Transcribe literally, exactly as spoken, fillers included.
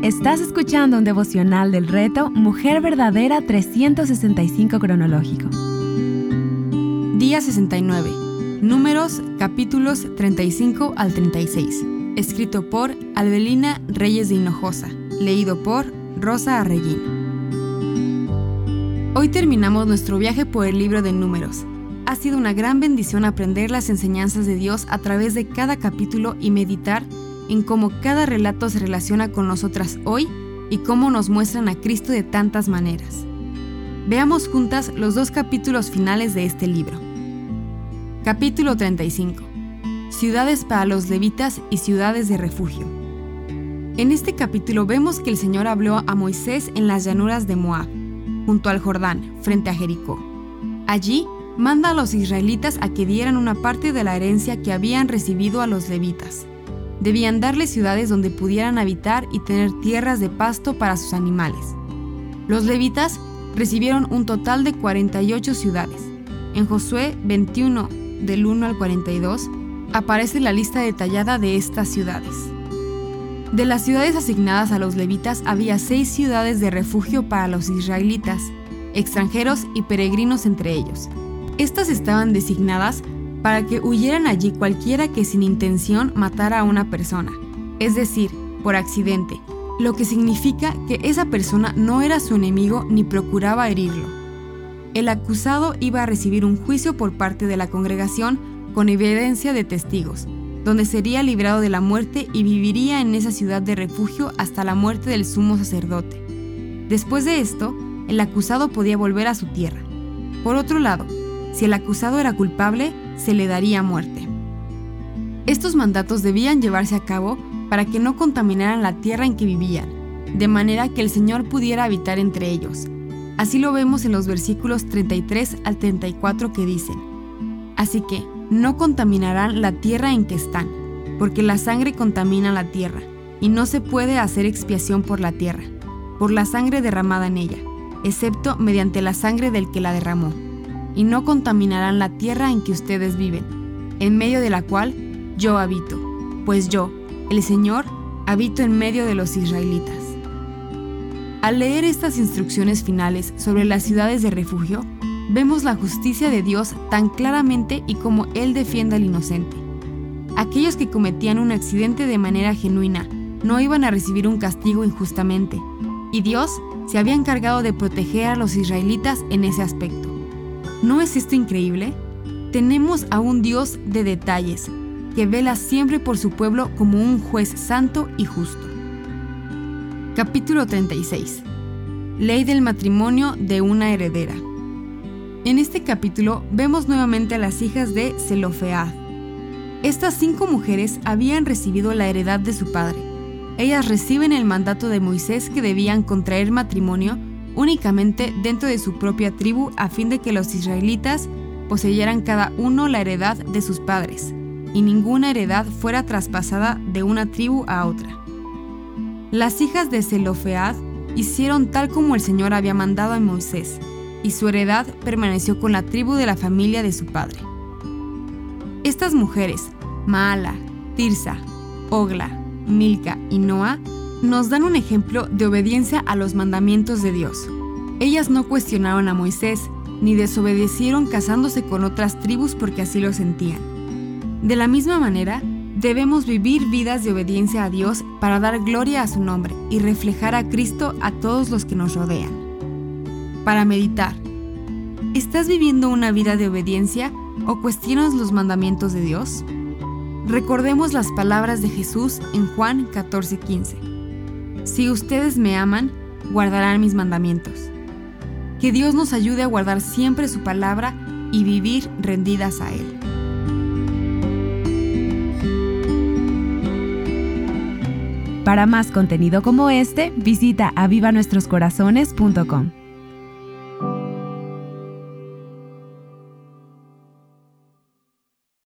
Estás escuchando un devocional del reto Mujer Verdadera trescientos sesenta y cinco cronológico. Día sesenta y nueve. Números, capítulos treinta y cinco al treinta y seis. Escrito por Albelina Reyes de Hinojosa. Leído por Rosa Arreguín. Hoy terminamos nuestro viaje por el libro de Números. Ha sido una gran bendición aprender las enseñanzas de Dios a través de cada capítulo y meditar en cómo cada relato se relaciona con nosotras hoy y cómo nos muestran a Cristo de tantas maneras. Veamos juntas los dos capítulos finales de este libro. Capítulo treinta y cinco. Ciudades para los levitas y ciudades de refugio. En este capítulo vemos que el Señor habló a Moisés en las llanuras de Moab, junto al Jordán, frente a Jericó. Allí manda a los israelitas a que dieran una parte de la herencia que habían recibido a los levitas. Debían darles ciudades donde pudieran habitar y tener tierras de pasto para sus animales. Los levitas recibieron un total de cuarenta y ocho ciudades. En Josué veintiuno, del uno al cuarenta y dos, aparece la lista detallada de estas ciudades. De las ciudades asignadas a los levitas había seis ciudades de refugio para los israelitas, extranjeros y peregrinos entre ellos. Estas estaban designadas para que huyeran allí cualquiera que sin intención matara a una persona, es decir, por accidente, lo que significa que esa persona no era su enemigo ni procuraba herirlo. El acusado iba a recibir un juicio por parte de la congregación con evidencia de testigos, donde sería librado de la muerte y viviría en esa ciudad de refugio hasta la muerte del sumo sacerdote. Después de esto, el acusado podía volver a su tierra. Por otro lado, si el acusado era culpable, se le daría muerte. Estos mandatos debían llevarse a cabo para que no contaminaran la tierra en que vivían, de manera que el Señor pudiera habitar entre ellos. Así lo vemos en los versículos treinta y tres al treinta y cuatro que dicen: Así que no contaminarán la tierra en que están, porque la sangre contamina la tierra, y no se puede hacer expiación por la tierra, por la sangre derramada en ella, excepto mediante la sangre del que la derramó. Y no contaminarán la tierra en que ustedes viven, en medio de la cual yo habito, pues yo, el Señor, habito en medio de los israelitas. Al leer estas instrucciones finales sobre las ciudades de refugio, vemos la justicia de Dios tan claramente y cómo Él defiende al inocente. Aquellos que cometían un accidente de manera genuina no iban a recibir un castigo injustamente, y Dios se había encargado de proteger a los israelitas en ese aspecto. ¿No es esto increíble? Tenemos a un Dios de detalles, que vela siempre por su pueblo como un juez santo y justo. Capítulo treinta y seis. Ley del matrimonio de una heredera. En este capítulo vemos nuevamente a las hijas de Zelofead. Estas cinco mujeres habían recibido la heredad de su padre. Ellas reciben el mandato de Moisés que debían contraer matrimonio únicamente dentro de su propia tribu a fin de que los israelitas poseyeran cada uno la heredad de sus padres y ninguna heredad fuera traspasada de una tribu a otra. Las hijas de Zelofead hicieron tal como el Señor había mandado a Moisés, y su heredad permaneció con la tribu de la familia de su padre. Estas mujeres, Maala, Tirsa, Ogla, Milca y Noa, nos dan un ejemplo de obediencia a los mandamientos de Dios. Ellas no cuestionaron a Moisés, ni desobedecieron casándose con otras tribus porque así lo sentían. De la misma manera, debemos vivir vidas de obediencia a Dios para dar gloria a su nombre y reflejar a Cristo a todos los que nos rodean. Para meditar, ¿estás viviendo una vida de obediencia o cuestionas los mandamientos de Dios? Recordemos las palabras de Jesús en Juan catorce quince. Si ustedes me aman, guardarán mis mandamientos. Que Dios nos ayude a guardar siempre su palabra y vivir rendidas a Él. Para más contenido como este, visita aviva nuestros corazones punto com.